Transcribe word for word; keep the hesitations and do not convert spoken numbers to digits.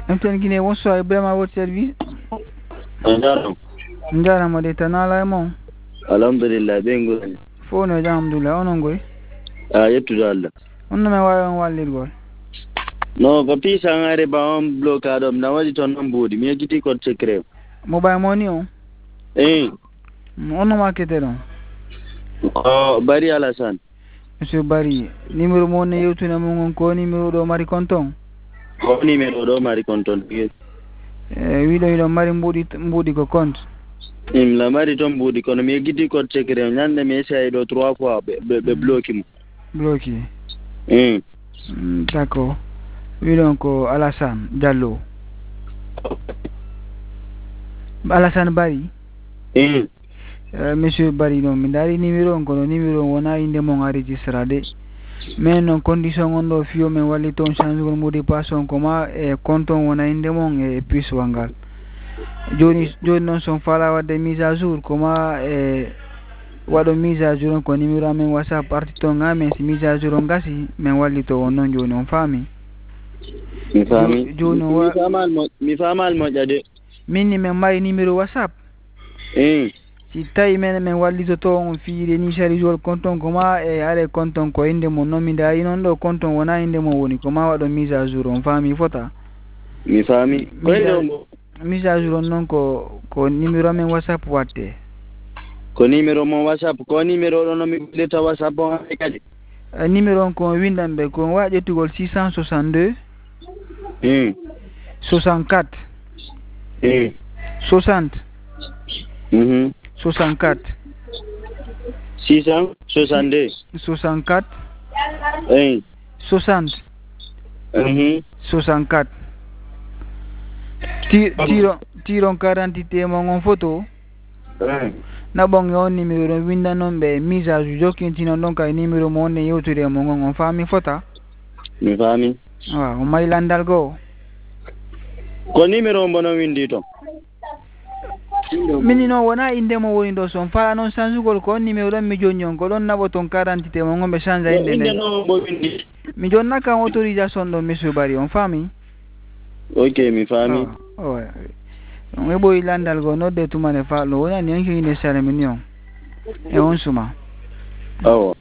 Mten Guinée, bonsoir, Ibrahima à votre service. Njaro. Njara mo de tanala e mon. Alhamdulillah bengo. Fono alhamdulillah onon goy. Ah yettude Allah. Onno me wawi on wallirgol. No ko pisa ngare ba on blocado na wadi ton non bodi mi yegiti ko secret. Mo bay mo ni on. Eh. Onno ma kete don. Oh Bari Alassane. Monsieur Bari, numéro mo ne yewtuna mo ngon ko numéro do mari konton. Ko numéro do mari konton. Eh wido wido mari mbudi mbudi ko compte. Im la mari ton bodi kono mi yegiti ko secret nyande mi essay do trois fois be be bloqué mo. Bloqué. Eh. D'accord. Wido ko Alassane Diallo. Alassane Bari. Eh. Uh, Monsieur Bari non mi dari numéro on kono numéro wona inde mon enregistrade mais non condition on do fio men walli ton change gon modi passon koma e compte wona inde mon e puisse wangal joni joni non son fala wadde mise à jour koma e wado mise à jour ko numéro men WhatsApp parti to ngamen si mise à jour on gasi men walli to non joni on fami mi fami joni mi famal mo mi famal mo jade minni men mari numéro WhatsApp eh si tawi men men wallitoto on fiire ni chargeol compte koma e are compte ko inde mo non mi dari non do compte wona inde mo woni koma wado mise à jour on fami fota mi fami ko ndo mise à jour non ko ko numéro men WhatsApp watte ko numéro mo WhatsApp ko numéro do no mi leta WhatsApp on kadi numéro ko windambe ko wajetugol six cent soixante-deux hmm soixante-quatre hmm soixante mhm soixante-quatre six cent soixante-deux soixante-quatre eh soixante mhm soixante-quatre tiro tiro quarante mo ngon photo eh na bon yo numéro winda non be mise à jour jokintina donc ay numéro mo ne yotude mo ngon fami fota mi fami wa o may landal go ko numéro mbono windi to minino wona inde mo woni do son fala non sanjugol ko numéro mi jonyon ko don nabo ton quarante mo ngombe change inde inde no bo windi mi jonna kan autorisation do monsieur Bari on fami ok mi fami oh on e boy landal go no de tumane fa lo wona ni anke ine sare minion e on suma awo